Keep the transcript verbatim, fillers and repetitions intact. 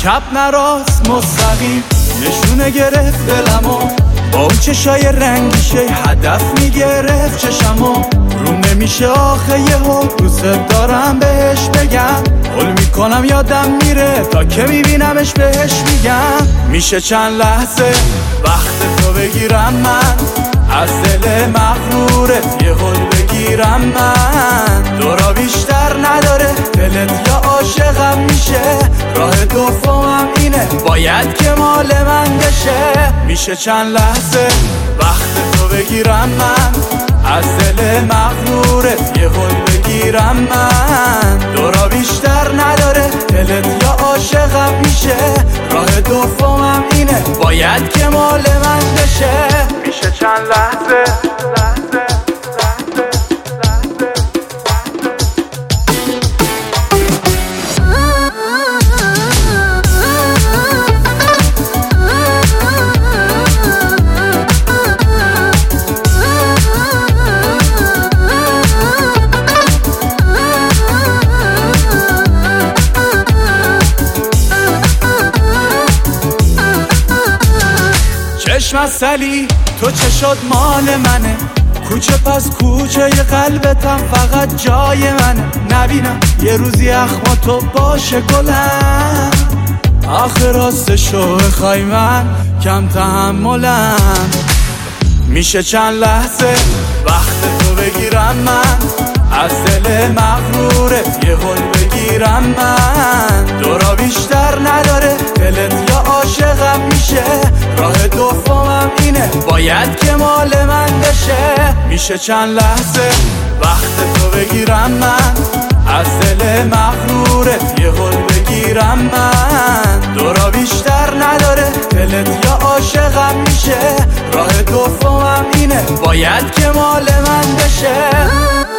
چپ نه راست مستقیم نشونه گرفت دلمو، با اون چشای رنگیشه هدف میگرفت چشمو. رو نمیشه آخه یهو دوست دارم بهش بگم، حل میکنم یادم میره تا که میبینمش بهش میگم. میشه چند لحظه وقت تو بگیرم من، از دل مغرورت یه حل بگیرم من. دورا بیشتر نداره دلت یا عاشقم میشه، راه دومم اینه باید که مال من بشه. میشه چند لحظه وقت تو بگیرم من، از دل مغرورت یه حل بگیرم من. دورا بیشتر نداره دلت یا عاشقم میشه، راه دومم اینه باید که مال من بشه. میشه چند لحظه لحظه چشم از سلی تو چه شد مال منه، کوچه پس کوچه ی قلبتم فقط جای منه. نبینم یه روزی اخما تو باشه گلم، آخه راستشو بخوای من کم تحملم. میشه چند لحظه وقت تو بگیرم من، از دل مغرورت یه حل بگیرم من. دورا بیشتر نداره دلت یا عاشقم میشه، راه دومم اینه باید که مال من بشه. میشه چند لحظه وقت تو بگیرم من، از دل مغرورت یه حل بگیرم من. دورا بیشتر نداره دلت یا عاشقم میشه، راه دومم اینه باید که مال من بشه.